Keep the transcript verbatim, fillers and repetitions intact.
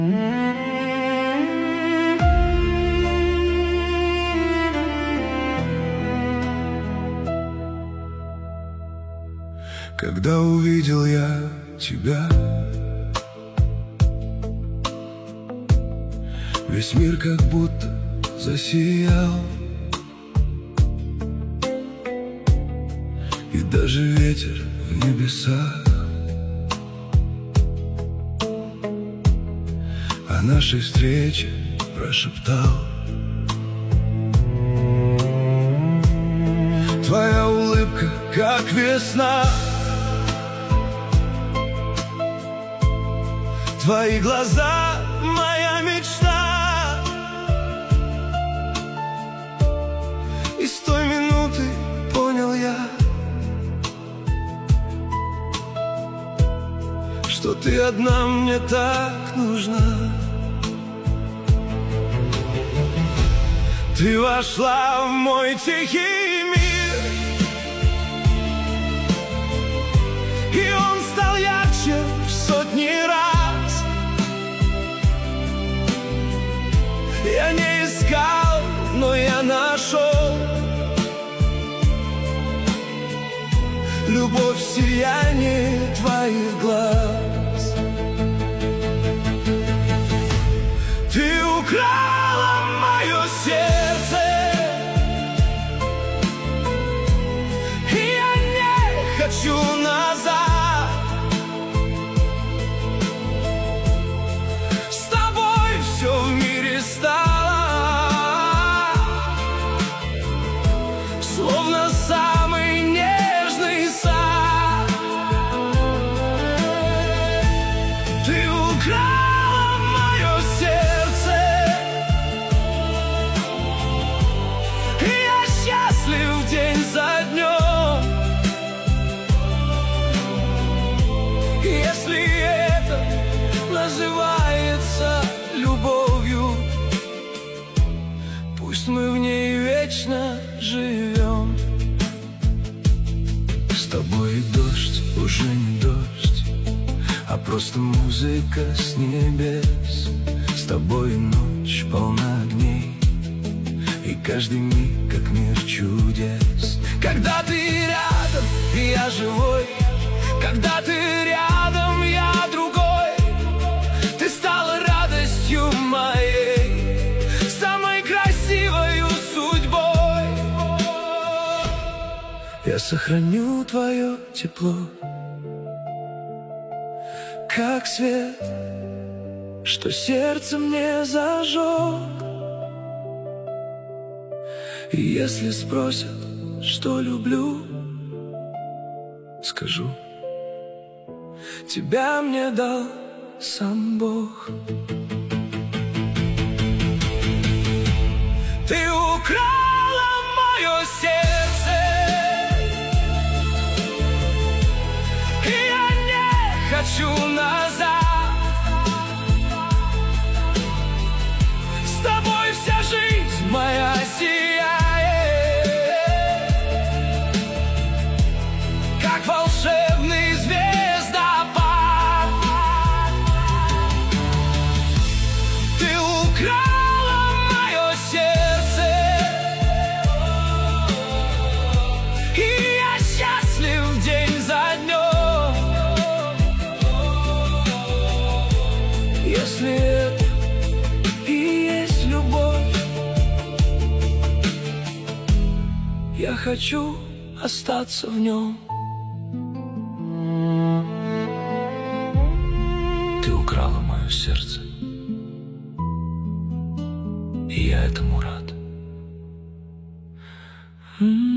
Когда увидел я тебя, весь мир как будто засиял, и даже ветер в небесах о нашей встрече прошептал. Твоя улыбка, как весна, твои глаза — моя мечта. И с той минуты понял я, что ты одна мне так нужна. Ты вошла в мой тихий мир, и он стал ярче в сотни раз. Я не искал, но я нашел любовь в сиянии твоих глаз. Ты украла мое сердце, и я не хочу назад. С тобой все в мире стало словно самый нежный сад. Ты украла мое сердце, и я счастлив день за днем. Если это называется любовью, пусть мы в ней вечно живем. С тобой дождь уже не дождь, а просто музыка с небес. С тобой ночь полна огней, и каждый миг как мир чудес. Когда ты рядом, я живой. Когда ты рядом, я другой. Ты стала радостью моей, самой красивой судьбой. Я сохраню твое тепло, как свет, что сердце мне зажег. И если спросят, что люблю, скажу: тебя мне дал сам Бог. Ты украла мое сердце, и я не хочу назад. С тобой вся жизнь моя сияет, как волшебный звездопад. Ты украла мое сердце, и я счастлив день за днем. Если это и есть любовь, я хочу остаться в нем. Ты украла мое сердце, и я этому рад.